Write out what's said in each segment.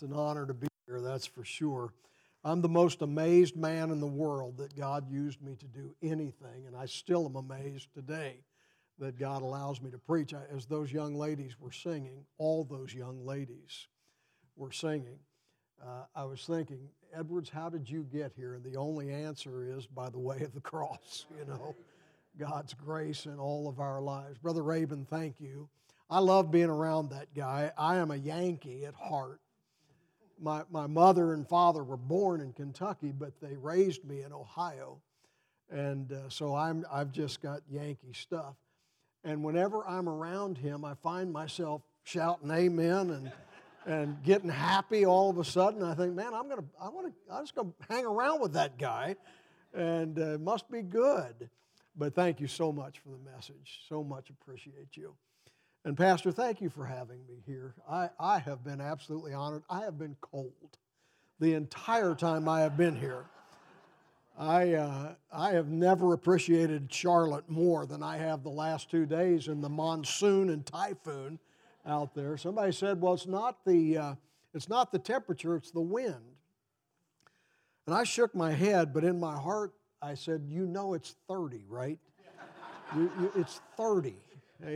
It's an honor to be here, that's for sure. I'm the most amazed man in the world that God used me to do anything, and I still am amazed today that God allows me to preach. As those young ladies were singing, all those young ladies were singing, I was thinking, Edwards, how did you get here? And the only answer is by the way of the cross, God's grace in all of our lives. Brother Rabin, thank you. I love being around that guy. I am a Yankee at heart. My mother and father were born in Kentucky, but they raised me in Ohio. And so I've just got Yankee stuff. And whenever I'm around him, I find myself shouting amen and getting happy all of a sudden. I think, man, I'm just going to hang around with that guy, and it must be good. But thank you so much for the message. So much appreciate you. And Pastor, thank you for having me here. I have been absolutely honored. I have been cold the entire time I have been here. I have never appreciated Charlotte more than I have the last 2 days in the monsoon and typhoon out there. Somebody said, well, it's not the temperature, it's the wind. And I shook my head, but in my heart, I said, it's 30, right? It's 30. Amen.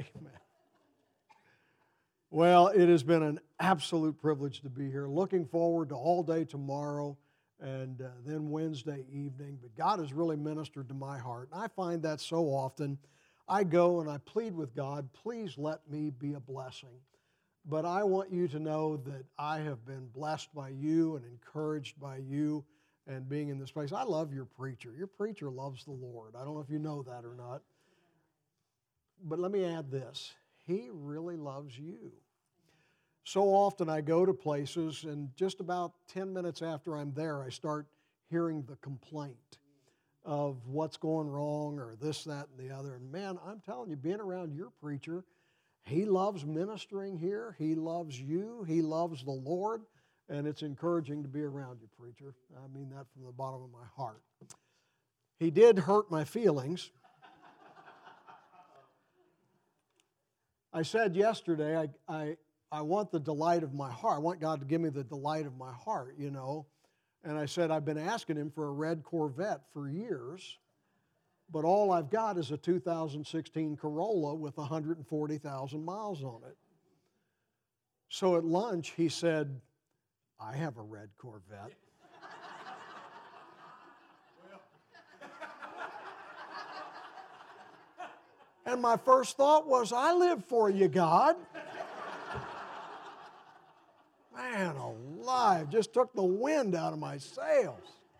Well, it has been an absolute privilege to be here. Looking forward to all day tomorrow and then Wednesday evening. But God has really ministered to my heart. And I find that so often. I go and I plead with God, please let me be a blessing. But I want you to know that I have been blessed by you and encouraged by you and being in this place. I love your preacher. Your preacher loves the Lord. I don't know if you know that or not. But let me add this. He really loves you. So often I go to places, and just about 10 minutes after I'm there, I start hearing the complaint of what's going wrong or this, that, and the other. And man, I'm telling you, being around your preacher, he loves ministering here. He loves you. He loves the Lord. And it's encouraging to be around you, preacher. I mean that from the bottom of my heart. He did hurt my feelings. I said yesterday, I want the delight of my heart. I want God to give me the delight of my heart, And I said, I've been asking Him for a red Corvette for years, but all I've got is a 2016 Corolla with 140,000 miles on it. So at lunch, he said, I have a red Corvette. And my first thought was, I live for you, God. Man alive, just took the wind out of my sails.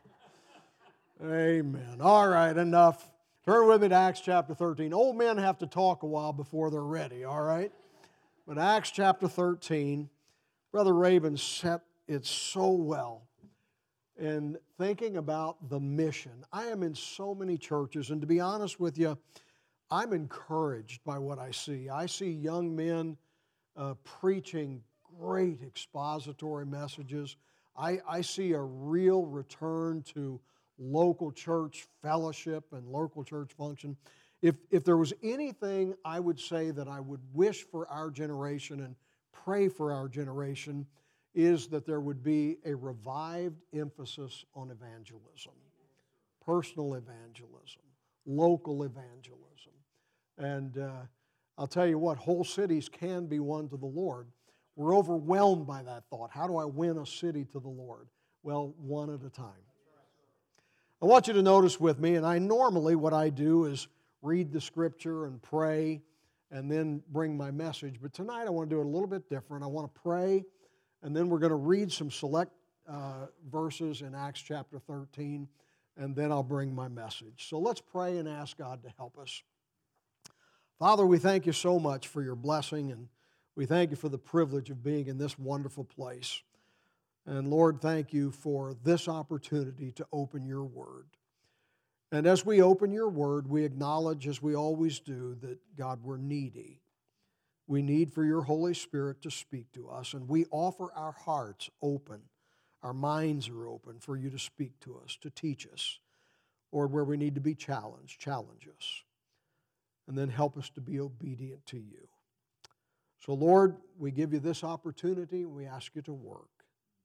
Amen. All right, enough. Turn with me to Acts chapter 13. Old men have to talk a while before they're ready, all right? But Acts chapter 13, Brother Rabin set it so well in thinking about the mission. I am in so many churches, and to be honest with you, I'm encouraged by what I see. I see young men preaching great expository messages. I see a real return to local church fellowship and local church function. If there was anything I would say that I would wish for our generation and pray for our generation, is that there would be a revived emphasis on evangelism, personal evangelism, local evangelism. And I'll tell you what, whole cities can be won to the Lord. We're overwhelmed by that thought. How do I win a city to the Lord? Well, one at a time. I want you to notice with me, and normally what I do is read the scripture and pray and then bring my message. But tonight I want to do it a little bit different. I want to pray, and then we're going to read some select verses in Acts chapter 13, and then I'll bring my message. So let's pray and ask God to help us. Father, we thank you so much for your blessing, and we thank you for the privilege of being in this wonderful place. And Lord, thank you for this opportunity to open your word. And as we open your word, we acknowledge, as we always do, that, God, we're needy. We need for your Holy Spirit to speak to us, and we offer our hearts open. Our minds are open for you to speak to us, to teach us. Lord, where we need to be challenged, challenge us. And then help us to be obedient to you. So, Lord, we give you this opportunity, and we ask you to work.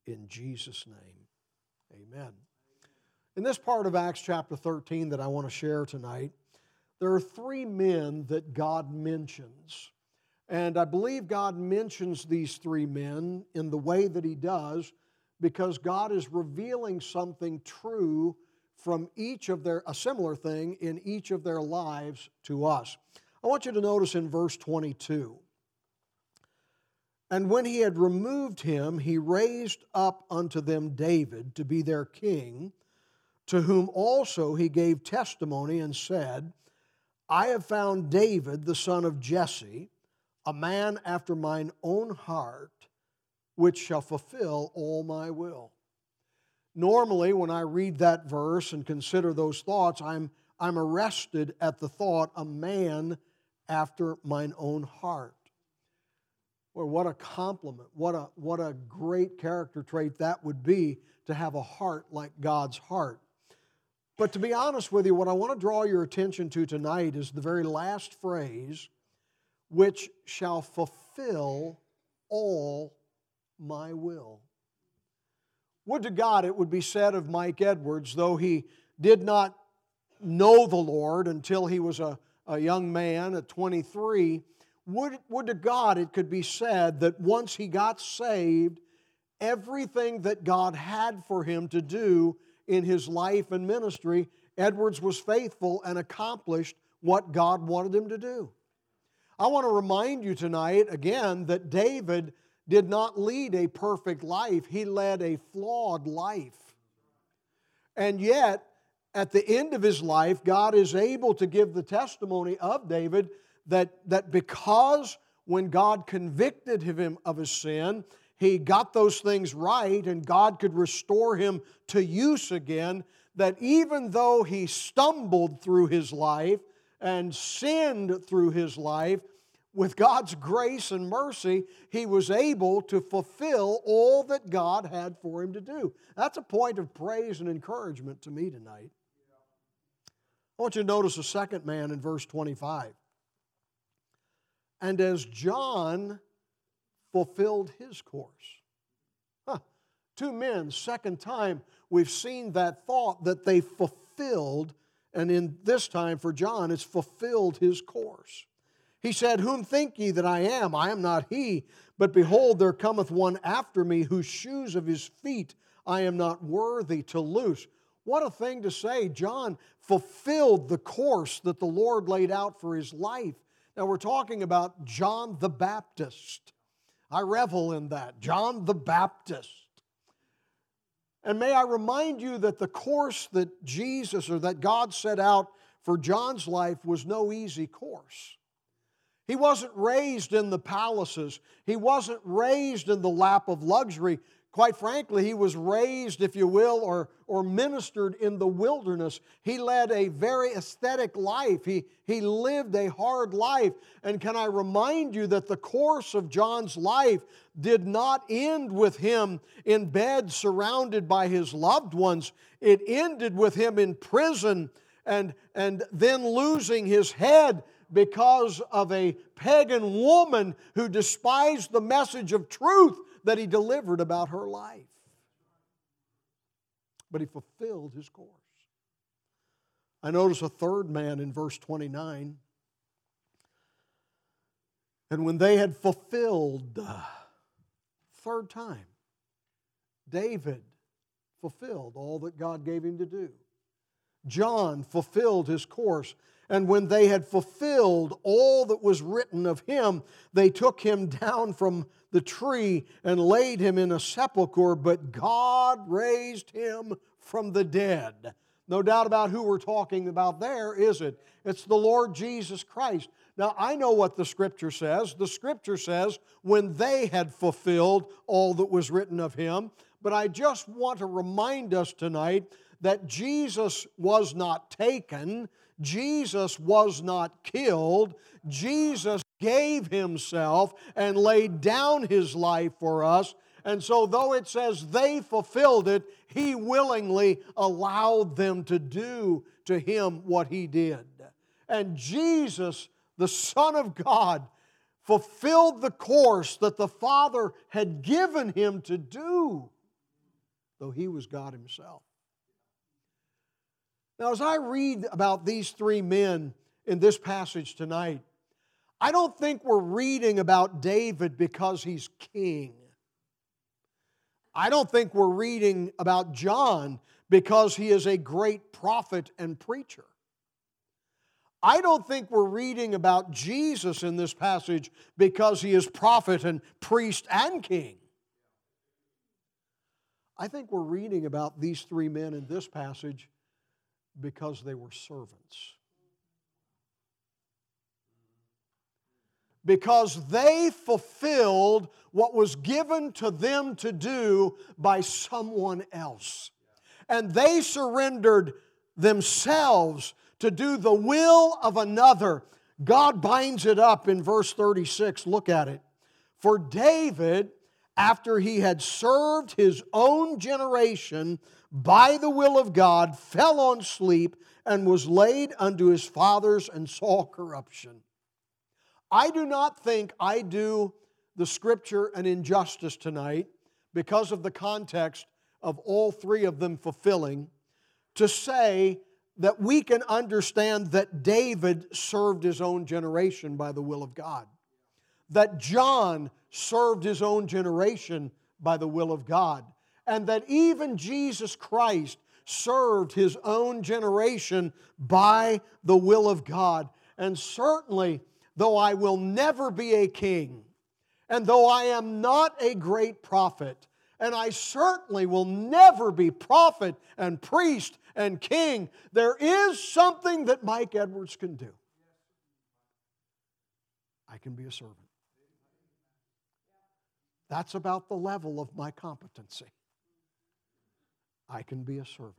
in Jesus' name. Amen. In this part of Acts chapter 13 that I want to share tonight, there are three men that God mentions. And I believe God mentions these three men in the way that He does because God is revealing something true from each of a similar thing in each of their lives to us. I want you to notice in verse 22. And when he had removed him, he raised up unto them David to be their king, to whom also he gave testimony and said, I have found David, the son of Jesse, a man after mine own heart, which shall fulfill all my will. Normally, when I read that verse and consider those thoughts, I'm arrested at the thought, a man after mine own heart. Well, what a compliment, what a great character trait that would be to have a heart like God's heart. But to be honest with you, what I want to draw your attention to tonight is the very last phrase, which shall fulfill all my will. Would to God it would be said of Mike Edwards, though he did not know the Lord until he was a young man at 23, would to God it could be said that once he got saved, everything that God had for him to do in his life and ministry, Edwards was faithful and accomplished what God wanted him to do. I want to remind you tonight, again, that David did not lead a perfect life. He led a flawed life. And yet, at the end of his life, God is able to give the testimony of David that because when God convicted him of his sin, he got those things right and God could restore him to use again, that even though he stumbled through his life and sinned through his life, with God's grace and mercy, he was able to fulfill all that God had for him to do. That's a point of praise and encouragement to me tonight. I want you to notice a second man in verse 25. And as John fulfilled his course. Two men, second time we've seen that thought that they fulfilled, and in this time for John, it's fulfilled his course. He said, Whom think ye that I am? I am not he, but behold, there cometh one after me, whose shoes of his feet I am not worthy to loose. What a thing to say. John fulfilled the course that the Lord laid out for his life. Now we're talking about John the Baptist. I revel in that. John the Baptist. And may I remind you that the course that Jesus or that God set out for John's life was no easy course. He wasn't raised in the palaces. He wasn't raised in the lap of luxury. Quite frankly, he was raised, if you will, or ministered in the wilderness. He led a very ascetic life. He lived a hard life. And can I remind you that the course of John's life did not end with him in bed surrounded by his loved ones. It ended with him in prison and then losing his head because of a pagan woman who despised the message of truth that he delivered about her life. But he fulfilled his course. I notice a third man in verse 29. And when they had fulfilled, third time, David fulfilled all that God gave him to do. John fulfilled his course. And when they had fulfilled all that was written of him, they took him down from the tree and laid him in a sepulchre, but God raised him from the dead. No doubt about who we're talking about there, is it? It's the Lord Jesus Christ. Now, I know what the Scripture says. The Scripture says, when they had fulfilled all that was written of him. But I just want to remind us tonight that Jesus was not taken. Jesus was not killed. Jesus gave himself and laid down his life for us. And so though it says they fulfilled it, he willingly allowed them to do to him what he did. And Jesus, the Son of God, fulfilled the course that the Father had given him to do. though He was God Himself. Now, as I read about these three men in this passage tonight, I don't think we're reading about David because he's king. I don't think we're reading about John because he is a great prophet and preacher. I don't think we're reading about Jesus in this passage because He is prophet and priest and king. I think we're reading about these three men in this passage because they were servants. Because they fulfilled what was given to them to do by someone else. And they surrendered themselves to do the will of another. God binds it up in verse 36. Look at it. For David, after he had served his own generation by the will of God, fell on sleep and was laid unto his fathers and saw corruption. I do not think I do the Scripture an injustice tonight because of the context of all three of them fulfilling to say that we can understand that David served his own generation by the will of God. That John served his own generation by the will of God. And that even Jesus Christ served His own generation by the will of God. And certainly, though I will never be a king, and though I am not a great prophet, and I certainly will never be prophet and priest and king, there is something that Mike Edwards can do. I can be a servant. That's about the level of my competency. I can be a servant.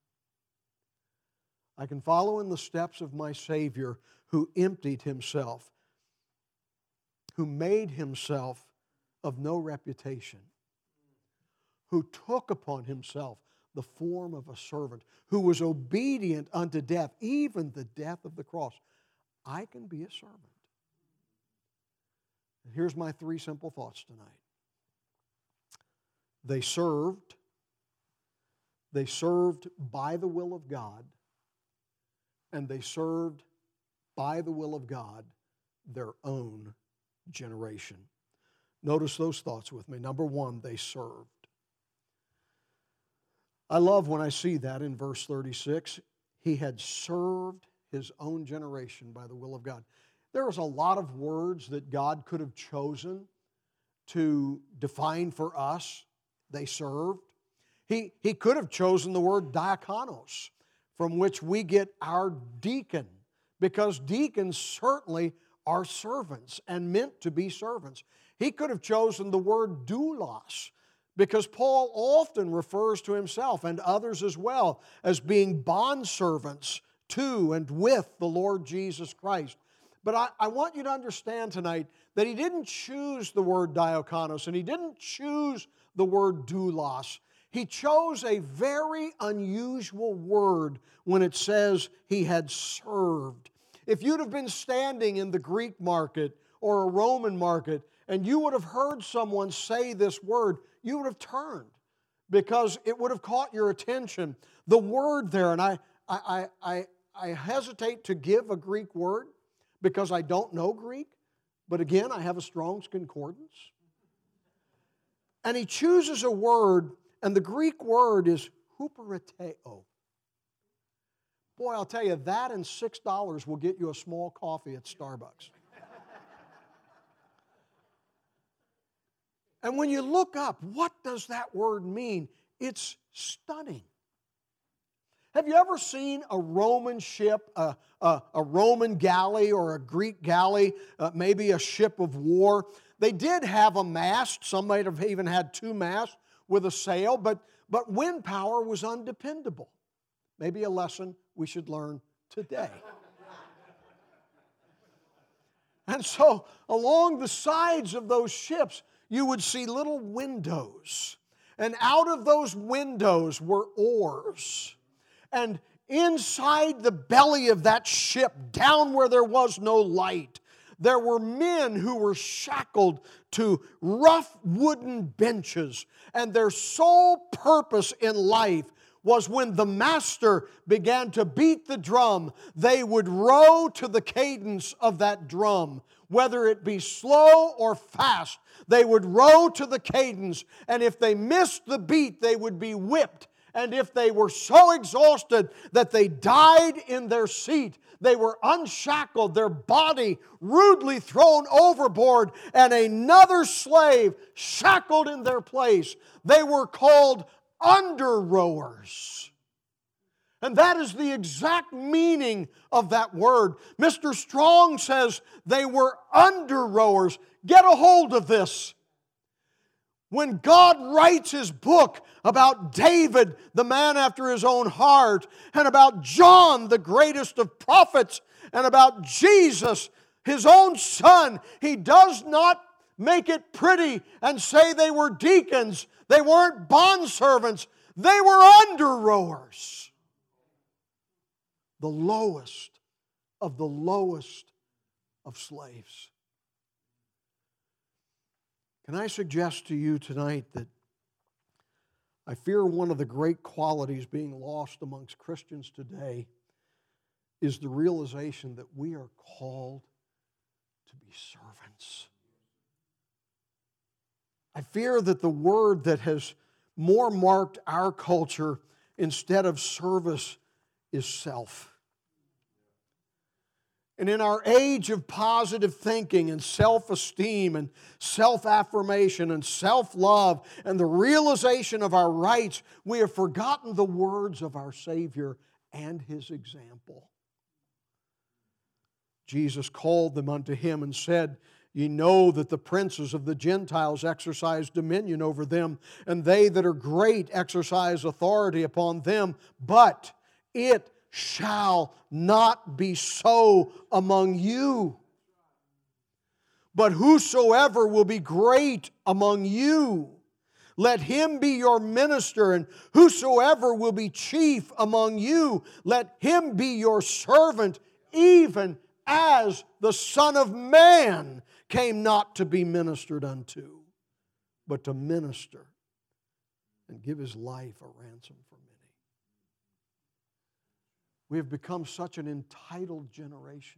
I can follow in the steps of my Savior who emptied Himself, who made Himself of no reputation, who took upon Himself the form of a servant, who was obedient unto death, even the death of the cross. I can be a servant. And here's my three simple thoughts tonight. They served by the will of God, and they served by the will of God their own generation. Notice those thoughts with me. Number one, they served. I love when I see that in verse 36. He had served his own generation by the will of God. There was a lot of words that God could have chosen to define for us. They served. He could have chosen the word diakonos, from which we get our deacon, because deacons certainly are servants and meant to be servants. He could have chosen the word doulos, because Paul often refers to himself and others as well as being bondservants to and with the Lord Jesus Christ. But I want you to understand tonight that he didn't choose the word diakonos and he didn't choose the word doulos. He chose a very unusual word when it says he had served. If you'd have been standing in the Greek market or a Roman market and you would have heard someone say this word, you would have turned because it would have caught your attention. The word there, and I hesitate to give a Greek word because I don't know Greek, but again, I have a Strong's Concordance. And he chooses a word, and the Greek word is hupereteo. Boy, I'll tell you, that and $6 will get you a small coffee at Starbucks. And when you look up, what does that word mean? It's stunning. Have you ever seen a Roman ship, a Roman galley or a Greek galley, maybe a ship of war? They did have a mast. Some might have even had two masts with a sail, but wind power was undependable. Maybe a lesson we should learn today. And so along the sides of those ships, you would see little windows. And out of those windows were oars. And inside the belly of that ship, down where there was no light, There were men who were shackled to rough wooden benches, and their sole purpose in life was when the master began to beat the drum, they would row to the cadence of that drum. Whether it be slow or fast, they would row to the cadence, and if they missed the beat, they would be whipped. And if they were so exhausted that they died in their seat, they were unshackled, their body rudely thrown overboard, and another slave shackled in their place. They were called under rowers. And that is the exact meaning of that word. Mr. Strong says they were under rowers. Get a hold of this. When God writes His book about David, the man after His own heart, and about John, the greatest of prophets, and about Jesus, His own Son, He does not make it pretty and say they were deacons. They weren't bondservants. They were under rowers. The lowest of the lowest of slaves. Can I suggest to you tonight that I fear one of the great qualities being lost amongst Christians today is the realization that we are called to be servants. I fear that the word that has more marked our culture instead of service is self. And in our age of positive thinking and self-esteem and self-affirmation and self-love and the realization of our rights, we have forgotten the words of our Savior and His example. Jesus called them unto Him and said, Ye know that the princes of the Gentiles exercise dominion over them, and they that are great exercise authority upon them, but it shall not be so among you. But whosoever will be great among you, let him be your minister, and whosoever will be chief among you, let him be your servant, even as the Son of Man came not to be ministered unto, but to minister and give His life a ransom for many. We have become such an entitled generation.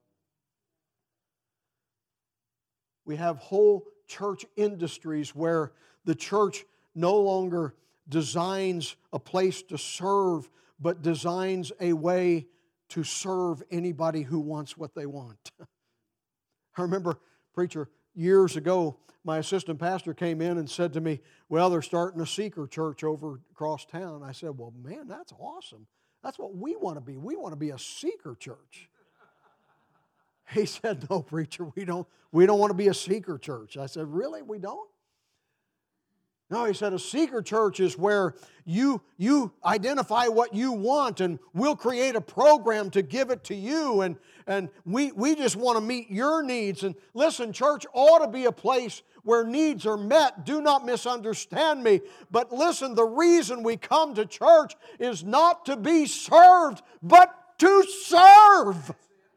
We have whole church industries where the church no longer designs a place to serve, but designs a way to serve anybody who wants what they want. I remember, preacher, years ago, my assistant pastor came in and said to me, well, they're starting a seeker church over across town. I said, well, man, that's awesome. That's what we want to be. We want to be a seeker church. He said, no, preacher, we don't want to be a seeker church. I said, really? We don't? No, he said, a seeker church is where you identify what you want, and we'll create a program to give it to you, and we just want to meet your needs. And listen, church ought to be a place where needs are met. Do not misunderstand me. But listen, the reason we come to church is not to be served, but to serve.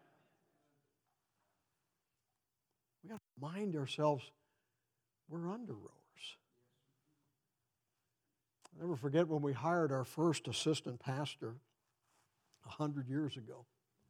We got to remind ourselves we're under rowers. I'll never forget when we hired our first assistant pastor 100 years ago.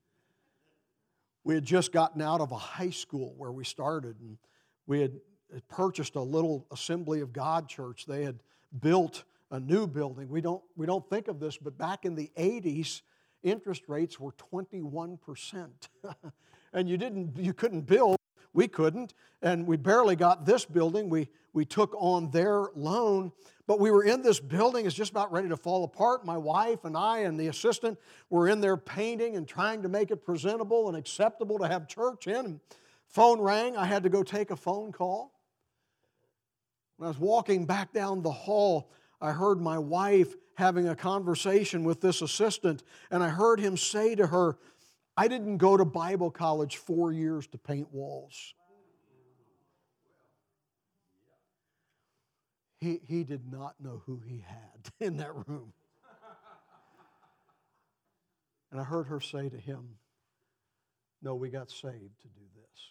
We had just gotten out of a high school where we started, and we had purchased a little Assembly of God church. They had built a new building. We don't think of this, but back in the 80s, interest rates were 21%. And you couldn't build. We couldn't, and we barely got this building. We took on their loan, but we were in this building. It's just about ready to fall apart. My wife and I and the assistant were in there painting and trying to make it presentable and acceptable to have church in. And phone rang. I had to go take a phone call. When I was walking back down the hall, I heard my wife having a conversation with this assistant, and I heard him say to her, I didn't go to Bible college 4 years to paint walls. He did not know who he had in that room. And I heard her say to him, No, we got saved to do this.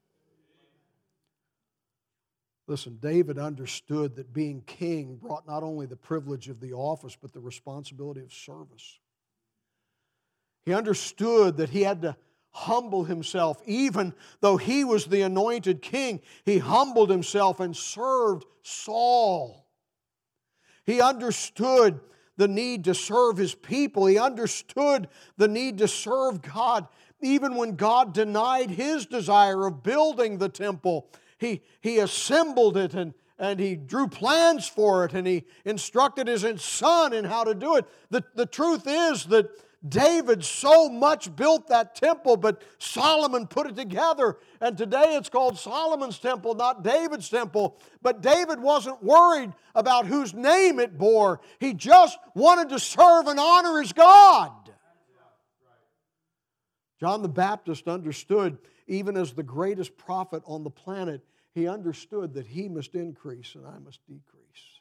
Listen, David understood that being king brought not only the privilege of the office, but the responsibility of service. He understood that he had to humble himself. Even though he was the anointed king, he humbled himself and served Saul. He understood the need to serve his people. He understood the need to serve God. Even when God denied his desire of building the temple, he assembled it and he drew plans for it and he instructed his son in how to do it. The truth is that David so much built that temple, but Solomon put it together. And today it's called Solomon's temple, not David's temple. But David wasn't worried about whose name it bore. He just wanted to serve and honor his God. John the Baptist understood, even as the greatest prophet on the planet, he understood that he must increase and I must decrease.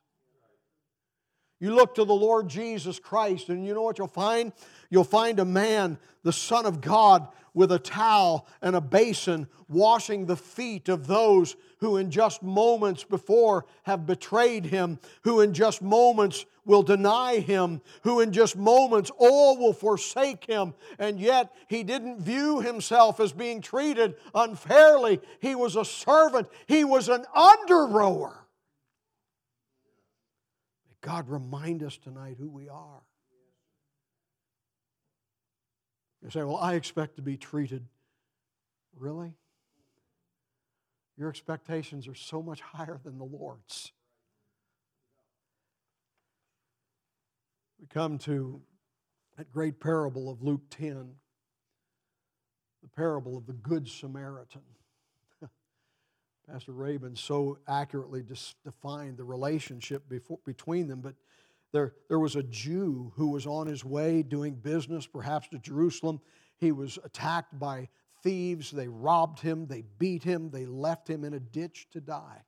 You look to the Lord Jesus Christ, and you know what you'll find? You'll find a man, the Son of God, with a towel and a basin, washing the feet of those who in just moments before have betrayed Him, who in just moments will deny Him, who in just moments all will forsake Him. And yet He didn't view Himself as being treated unfairly. He was a servant. He was an under-rower. God, remind us tonight who we are. You say, well, I expect to be treated. Really? Your expectations are so much higher than the Lord's. We come to that great parable of Luke 10, the parable of the Good Samaritan. Pastor Rabin so accurately defined the relationship between them, but there was a Jew who was on his way doing business, perhaps to Jerusalem. He was attacked by thieves. They robbed him. They beat him. They left him in a ditch to die.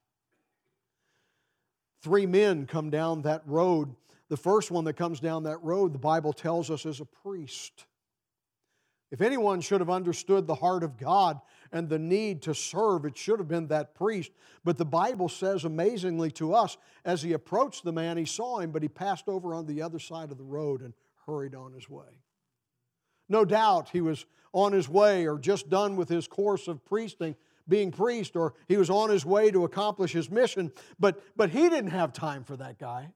3 men come down that road. The first one that comes down that road, the Bible tells us, is a priest. If anyone should have understood the heart of God and the need to serve, it should have been that priest. But the Bible says amazingly to us, as he approached the man, he saw him, but he passed over on the other side of the road and hurried on his way. No doubt he was on his way or just done with his course of being priest, or he was on his way to accomplish his mission, but he didn't have time for that guy.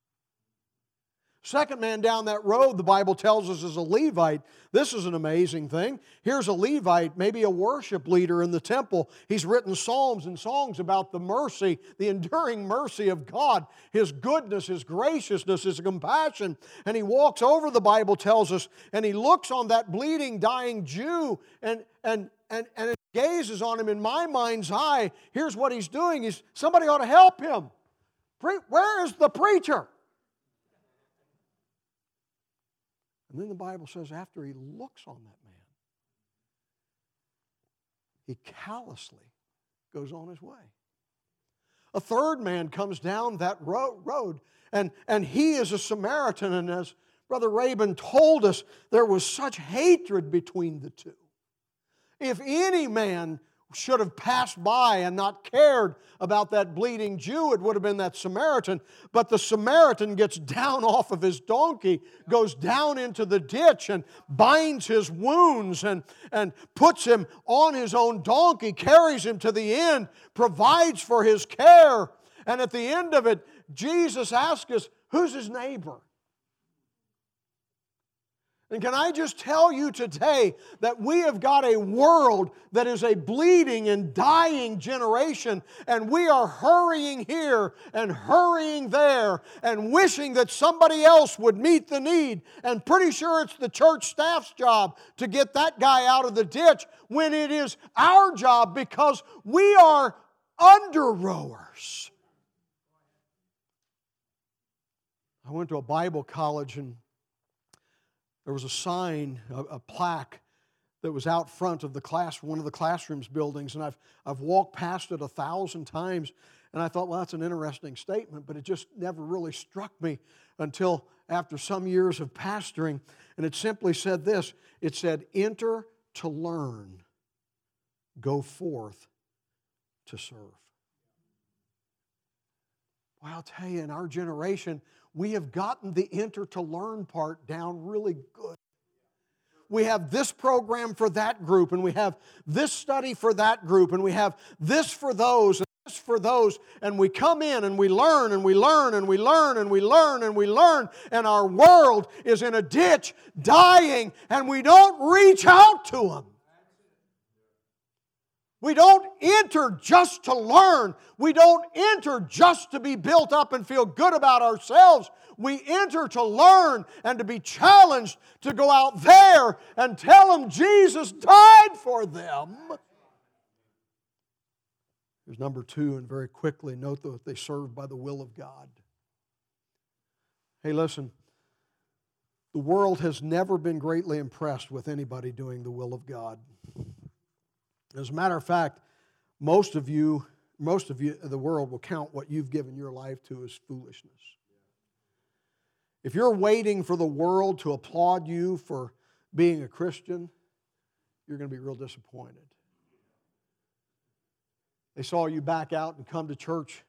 Second man down that road, the Bible tells us, is a Levite. This is an amazing thing. Here's a Levite, maybe a worship leader in the temple. He's written psalms and songs about the mercy, the enduring mercy of God, His goodness, His graciousness, His compassion. And he walks over, the Bible tells us, and he looks on that bleeding, dying Jew and it gazes on him. In my mind's eye, here's what he's doing. Somebody ought to help him. Where is the preacher? And then the Bible says after he looks on that man, he callously goes on his way. A third man comes down that road, and he is a Samaritan. And as Brother Rabin told us, there was such hatred between the two. If any man should have passed by and not cared about that bleeding Jew, it would have been that Samaritan. But the Samaritan gets down off of his donkey, goes down into the ditch and binds his wounds and puts him on his own donkey, carries him to the end, provides for his care. And at the end of it, Jesus asks us, who's his neighbor? And can I just tell you today that we have got a world that is a bleeding and dying generation, and we are hurrying here and hurrying there and wishing that somebody else would meet the need, and pretty sure it's the church staff's job to get that guy out of the ditch when it is our job, because we are under-rowers. I went to a Bible college, and there was a sign, a plaque that was out front of one of the classrooms buildings, and I've walked past it 1,000 times, and I thought, well, that's an interesting statement, but it just never really struck me until after some years of pastoring, and it simply said this. It said, enter to learn, go forth to serve. Well, I'll tell you, in our generation, we have gotten the enter to learn part down really good. We have this program for that group, and we have this study for that group, and we have this for those, and this for those, and we come in and we learn, and we learn, and we learn, and we learn, and we learn, and our world is in a ditch, dying, and we don't reach out to them. We don't enter just to learn. We don't enter just to be built up and feel good about ourselves. We enter to learn and to be challenged to go out there and tell them Jesus died for them. Here's number 2, and very quickly, note that they serve by the will of God. Hey, listen, the world has never been greatly impressed with anybody doing the will of God. As a matter of fact, most of you, the world will count what you've given your life to as foolishness. If you're waiting for the world to applaud you for being a Christian, you're going to be real disappointed. They saw you back out and come to church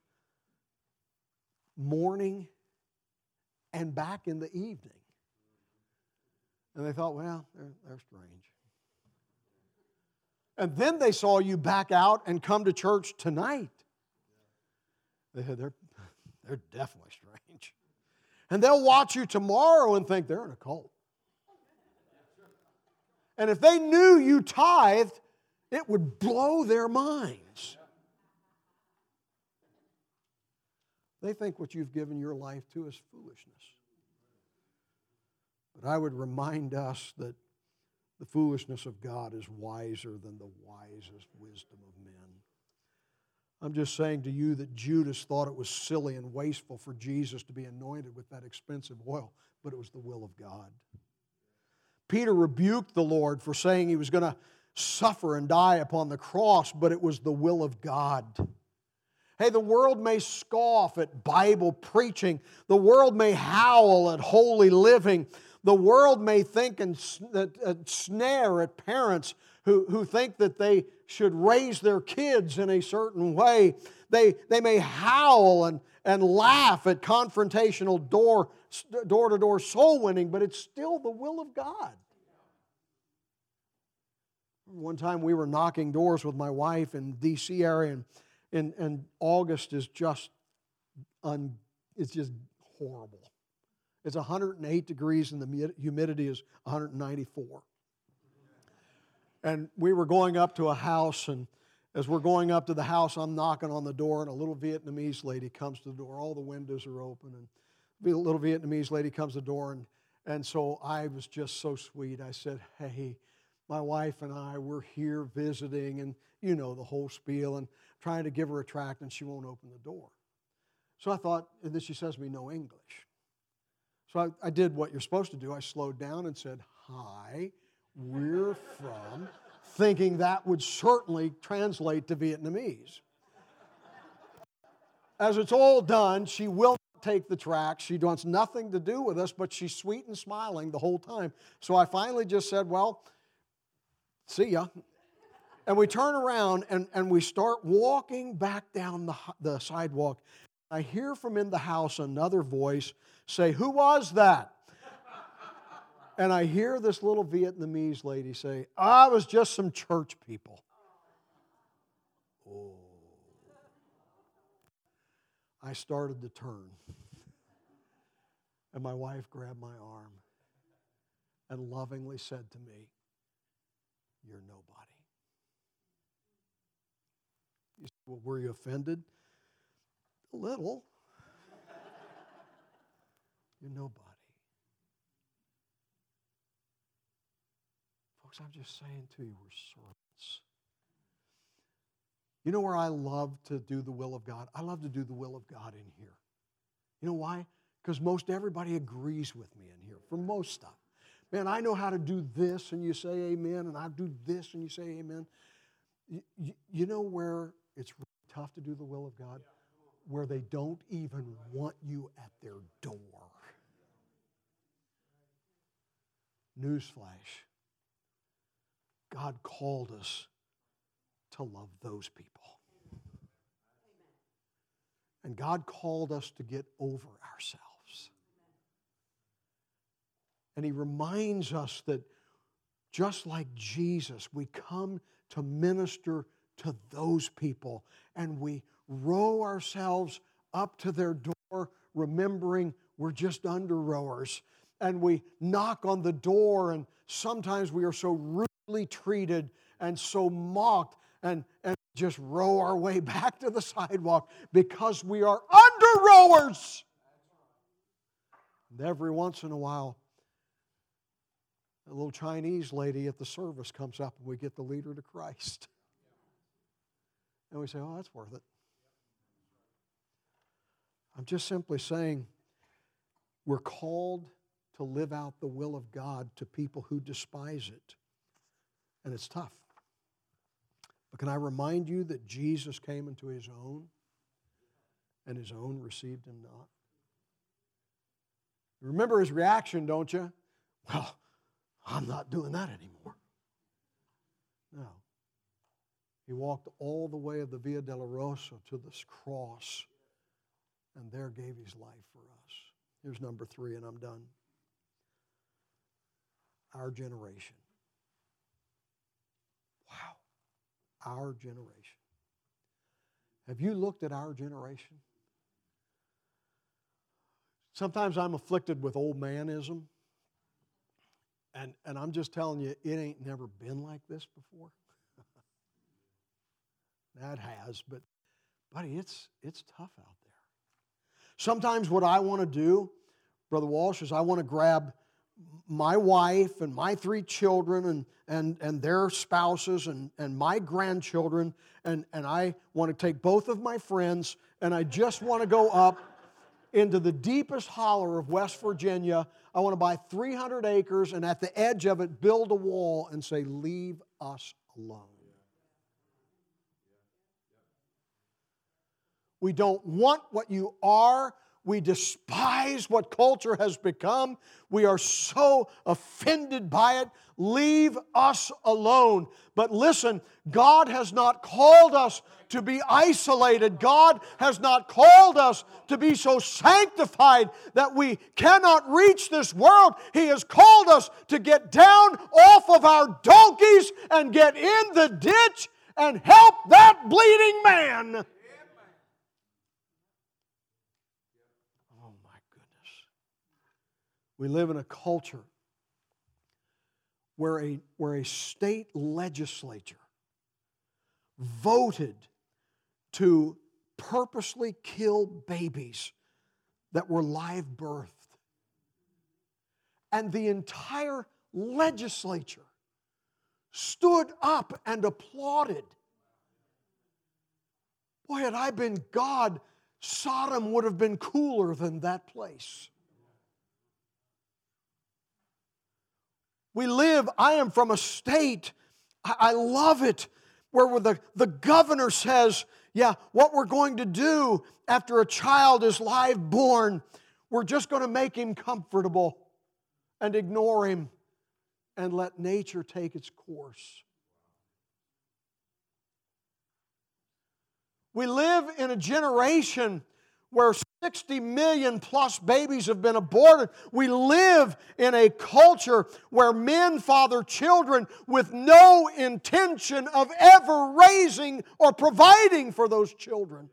morning and back in the evening. And they thought, well, they're strange. And then they saw you back out and come to church tonight. They're definitely strange. And they'll watch you tomorrow and think they're in a cult. And if they knew you tithed, it would blow their minds. They think what you've given your life to is foolishness. But I would remind us that the foolishness of God is wiser than the wisest wisdom of men. I'm just saying to you that Judas thought it was silly and wasteful for Jesus to be anointed with that expensive oil, but it was the will of God. Peter rebuked the Lord for saying he was going to suffer and die upon the cross, but it was the will of God. Hey, the world may scoff at Bible preaching. The world may howl at holy living. The world may think and snare at parents who think that they should raise their kids in a certain way. They may howl and laugh at confrontational door-to-door soul winning, but it's still the will of God. One time we were knocking doors with my wife in the D.C. area, and August is just it's just horrible. It's 108 degrees and the humidity is 194. And we were going up to a house, and as we're going up to the house, I'm knocking on the door, and a little Vietnamese lady comes to the door. All the windows are open, and a little Vietnamese lady comes to the door, and so I was just so sweet. I said, hey, my wife and I, we're here visiting, and you know the whole spiel, and trying to give her a tract, and she won't open the door. So I thought, and then she says to me, no English. So I did what you're supposed to do. I slowed down and said, hi, we're from, thinking that would certainly translate to Vietnamese. As it's all done, she will not take the tract. She wants nothing to do with us, but she's sweet and smiling the whole time. So I finally just said, well, see ya. And we turn around and we start walking back down the sidewalk. I hear from in the house another voice say, who was that? And I hear this little Vietnamese lady say, I was just some church people. Oh. I started to turn. And my wife grabbed my arm and lovingly said to me, you're nobody. You said, well, were you offended? A little. You're nobody. Folks, I'm just saying to you, we're servants. You know where I love to do the will of God? I love to do the will of God in here. You know why? Because most everybody agrees with me in here for most stuff. Man, I know how to do this, and you say amen, and I do this, and you say amen. You know where it's really tough to do the will of God? Where they don't even want you at their door. Newsflash. God called us to love those people. And God called us to get over ourselves. And He reminds us that just like Jesus, we come to minister to those people, and we row ourselves up to their door, remembering we're just under rowers. And we knock on the door, and sometimes we are so rudely treated and so mocked, and just row our way back to the sidewalk because we are under rowers. And every once in a while, a little Chinese lady at the service comes up and we get the leader to Christ. And we say, oh, that's worth it. I'm just simply saying we're called to live out the will of God to people who despise it. And it's tough. But can I remind you that Jesus came into His own, and His own received Him not? Remember His reaction, don't you? Well, I'm not doing that anymore. No. He walked all the way of the Via Dolorosa to this cross, and there gave His life for us. Here's number 3, and I'm done. Our generation. Wow. Our generation. Have you looked at our generation? Sometimes I'm afflicted with old manism. And I'm just telling you, it ain't never been like this before. That has, but buddy, it's tough out there. Sometimes what I want to do, Brother Walsh, is I want to grab my wife and my 3 children and their spouses and my grandchildren, and I want to take both of my friends, and I just want to go up into the deepest holler of West Virginia. I want to buy 300 acres and at the edge of it build a wall and say, leave us alone. We don't want what you are. We despise what culture has become. We are so offended by it. Leave us alone. But listen, God has not called us to be isolated. God has not called us to be so sanctified that we cannot reach this world. He has called us to get down off of our donkeys and get in the ditch and help that bleeding man. We live in a culture where a state legislature voted to purposely kill babies that were live birthed. And the entire legislature stood up and applauded. Boy, had I been God, Sodom would have been cooler than that place. I am from a state, I love it, where the governor says, yeah, what we're going to do after a child is live born, we're just going to make him comfortable and ignore him and let nature take its course. We live in a generation where 60 million plus babies have been aborted. We live in a culture where men father children with no intention of ever raising or providing for those children.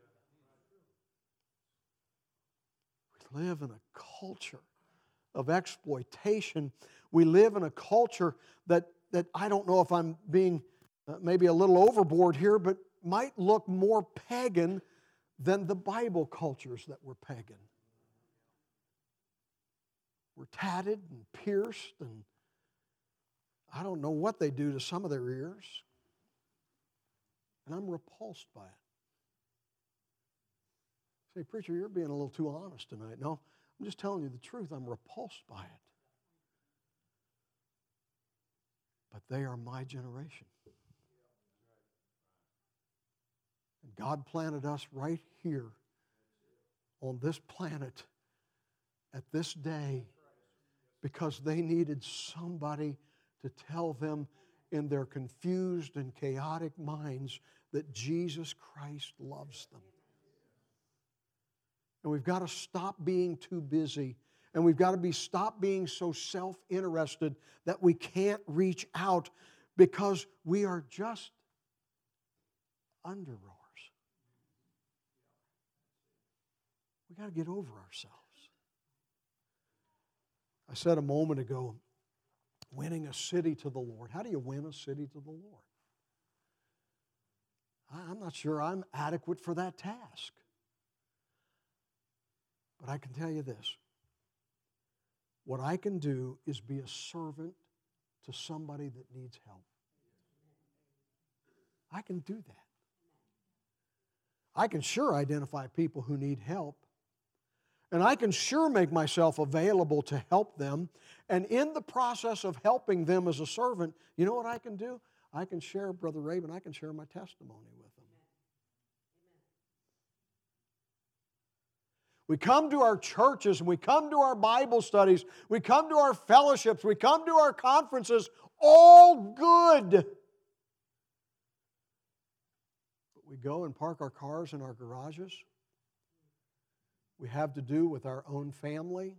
We live in a culture of exploitation. We live in a culture that I don't know if I'm being maybe a little overboard here, but might look more pagan than the Bible cultures that were pagan. We're tatted and pierced, and I don't know what they do to some of their ears. And I'm repulsed by it. Say, preacher, you're being a little too honest tonight. No, I'm just telling you the truth. I'm repulsed by it. But they are my generation. And God planted us right here on this planet at this day because they needed somebody to tell them in their confused and chaotic minds that Jesus Christ loves them. And we've got to stop being too busy. And we've got to stop being so self-interested that we can't reach out because we are just under-rowers. We've got to get over ourselves. I said a moment ago, winning a city to the Lord. How do you win a city to the Lord? I'm not sure I'm adequate for that task. But I can tell you this. What I can do is be a servant to somebody that needs help. I can do that. I can sure identify people who need help. And I can sure make myself available to help them. And in the process of helping them as a servant, you know what I can do? I can share, Brother Raven, I can share my testimony with them. We come to our churches, and we come to our Bible studies, we come to our fellowships, we come to our conferences, all good. But we go and park our cars in our garages. We have to do with our own family.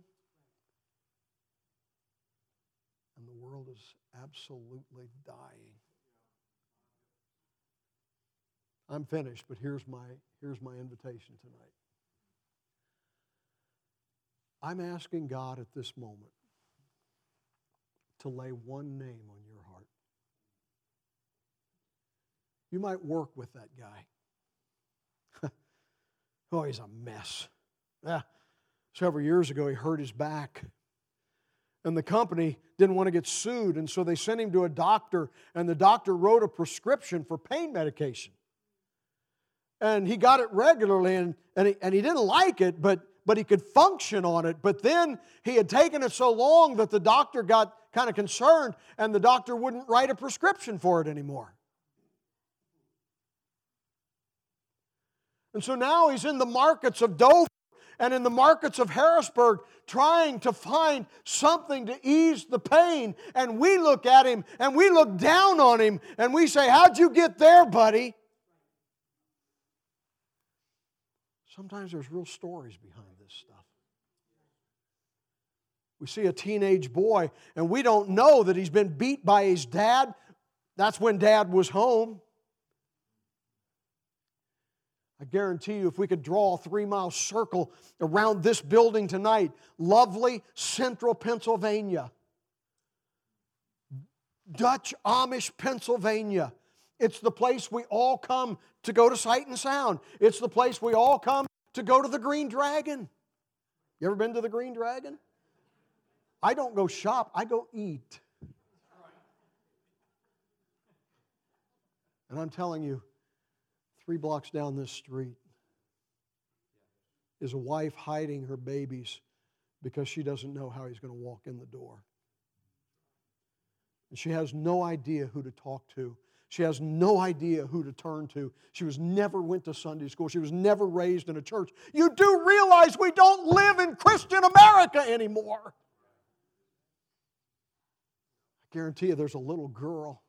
And the world is absolutely dying. I'm finished, but here's my invitation tonight. I'm asking God at this moment to lay one name on your heart. You might work with that guy. Oh, he's a mess. Several years ago, he hurt his back. And the company didn't want to get sued, and so they sent him to a doctor, and the doctor wrote a prescription for pain medication. And he got it regularly, and he didn't like it, but he could function on it. But then he had taken it so long that the doctor got kind of concerned, and the doctor wouldn't write a prescription for it anymore. And so now he's in the markets of Dover and in the markets of Harrisburg trying to find something to ease the pain. And we look at him and we look down on him and we say, "How'd you get there, buddy?" Sometimes there's real stories behind this stuff. We see a teenage boy and we don't know that he's been beat by his dad. That's when Dad was home. I guarantee you, if we could draw a 3-mile circle around this building tonight, lovely central Pennsylvania, Dutch Amish Pennsylvania. It's the place we all come to go to Sight and Sound. It's the place we all come to go to the Green Dragon. You ever been to the Green Dragon? I don't go shop, I go eat. And I'm telling you, 3 blocks down this street is a wife hiding her babies because she doesn't know how he's going to walk in the door. And she has no idea who to talk to. She has no idea who to turn to. She never went to Sunday school. She was never raised in a church. You do realize we don't live in Christian America anymore. I guarantee you there's a little girl.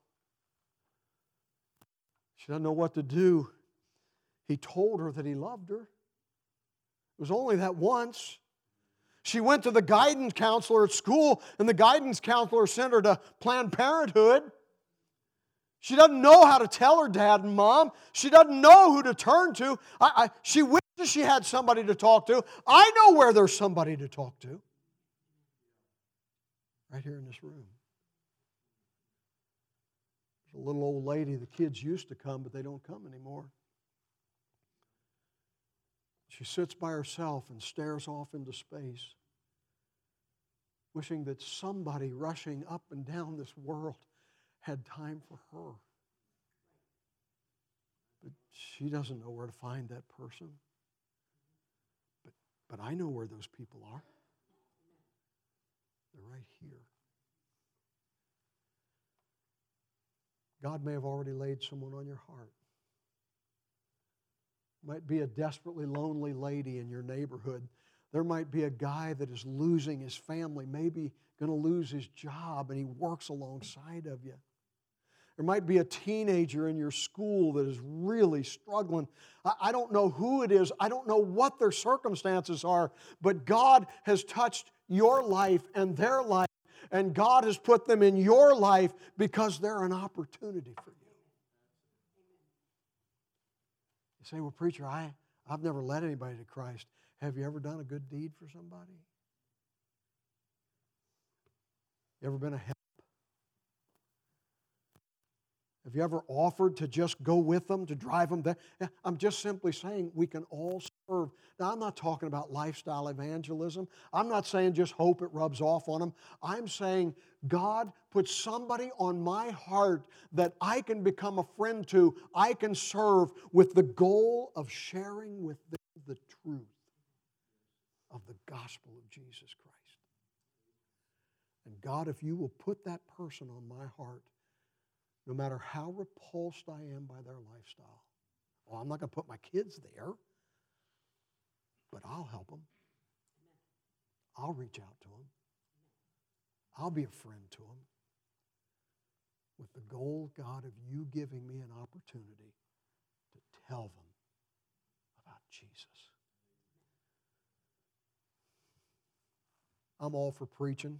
She doesn't know what to do. He told her that he loved her. It was only that once. She went to the guidance counselor at school, and the guidance counselor sent her to Planned Parenthood. She doesn't know how to tell her dad and mom. She doesn't know who to turn to. She wishes she had somebody to talk to. I know where there's somebody to talk to. Right here in this room. There's a little old lady, the kids used to come, but they don't come anymore. She sits by herself and stares off into space, wishing that somebody rushing up and down this world had time for her. But she doesn't know where to find that person. But I know where those people are. They're right here. God may have already laid someone on your heart. Might be a desperately lonely lady in your neighborhood. There might be a guy that is losing his family, maybe going to lose his job, and he works alongside of you. There might be a teenager in your school that is really struggling. I don't know who it is. I don't know what their circumstances are, but God has touched your life and their life, and God has put them in your life because they're an opportunity for you. You say, well, preacher, I've never led anybody to Christ. Have you ever done a good deed for somebody? You ever been a help? Have you ever offered to just go with them, to drive them there? I'm just simply saying we can all serve. Now, I'm not talking about lifestyle evangelism. I'm not saying just hope it rubs off on them. I'm saying God put somebody on my heart that I can become a friend to, I can serve with the goal of sharing with them the truth of the gospel of Jesus Christ. And God, if you will put that person on my heart, no matter how repulsed I am by their lifestyle. Well, I'm not going to put my kids there, but I'll help them. I'll reach out to them. I'll be a friend to them. With the goal, God, of you giving me an opportunity to tell them about Jesus. I'm all for preaching,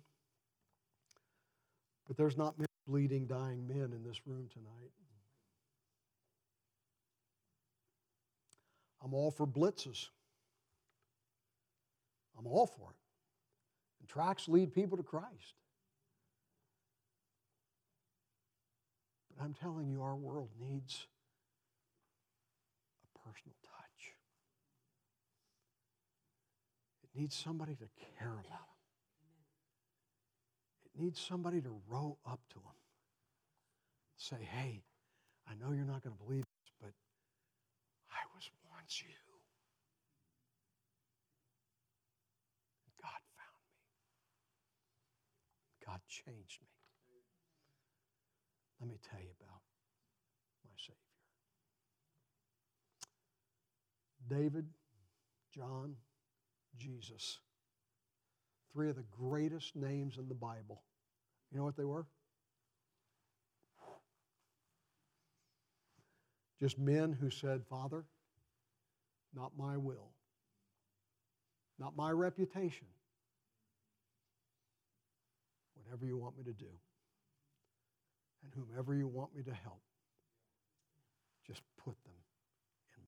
but there's not many bleeding, dying men in this room tonight. I'm all for blitzes. I'm all for it. And tracts lead people to Christ. But I'm telling you, our world needs a personal touch. It needs somebody to care about them. It needs somebody to row up to them. Say, hey, I know you're not going to believe this, but I was once you. God found me. God changed me. Let me tell you about my Savior. David, John, Jesus. 3 of the greatest names in the Bible. You know what they were? Just men who said, Father, not my will, not my reputation, whatever you want me to do, and whomever you want me to help, just put them